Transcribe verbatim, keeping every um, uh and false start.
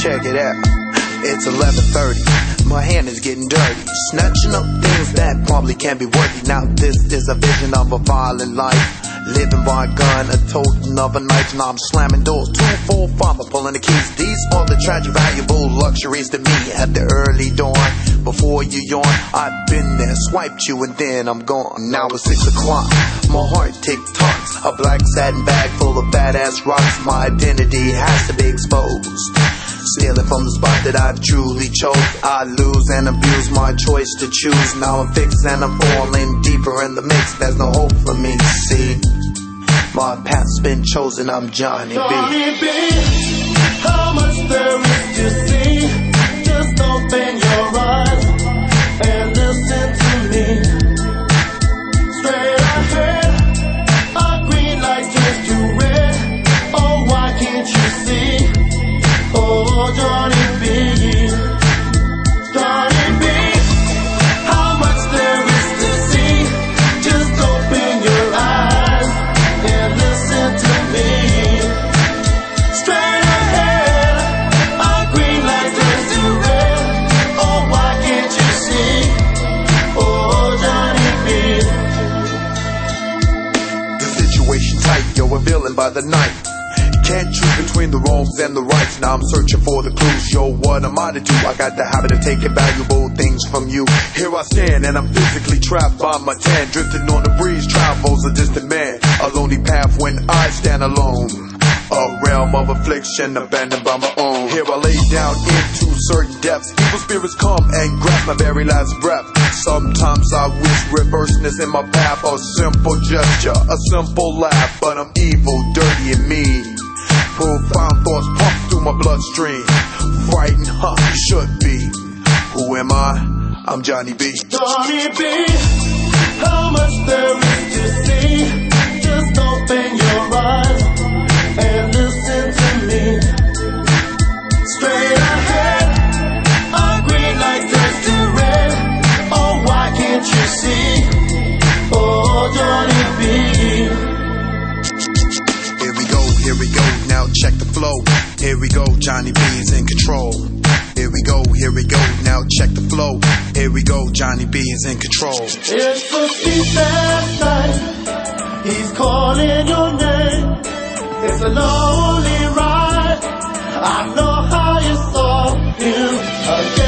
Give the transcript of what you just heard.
Check it out. It's eleven thirty. My hand is getting dirty, snatching up things that probably can't be worthy. Now this is a vision of a violent life, living by a gun, a totem of a knife. Now I'm slamming doors, two, four, five, I'm pulling the keys. These are the tragic, valuable luxuries to me at the early dawn. Before you yawn, I've been there, swiped you and then I'm gone. Now it's six o'clock, my heart tick-tocks, a black satin bag full of badass rocks. My identity has to be exposed, stealing from the spot that I've truly chose. I lose and abuse my choice to choose. Now I'm fixed and I'm falling deeper in the mix. There's no hope for me, see. My path's been chosen, I'm Johnny B. Johnny B, how much there is to see. Just open your eyes and listen to me. Straight ahead, a green light turns to red. Oh, why can't you see? Oh, Johnny B, Johnny B, how much there is to see. Just open your eyes and listen to me. Straight ahead, a green light turns to red. Oh, why can't you see? Oh, Johnny B. The situation tight, yo, a villain by the night. Can't choose between the wrongs and the rights. Now I'm searching for the clues. Yo, what am I to do? I got the habit of taking valuable things from you. Here I stand and I'm physically trapped by my tan. Drifting on the breeze, travels a distant man. A lonely path when I stand alone. A realm of affliction abandoned by my own. Here I lay down into certain depths. Evil spirits come and grasp my very last breath. Sometimes I wish reverseness in my path. A simple gesture, a simple laugh. But I'm evil, dirty and mean. Profound thoughts pump through my bloodstream. Frightened, huh, you should be. Who am I? I'm Johnny B. Johnny B, how much there is to see. Just open your eyes and listen to me. Straight ahead, a green light turns to red. Oh, why can't you see? Oh, Johnny B. Here we go, here we go, now check the flow. Here we go, Johnny B is in control. Here we go, here we go, now check the flow. Here we go, Johnny B is in control. It's a sleepless night, he's calling your name. It's a lonely ride, I know how you saw him again.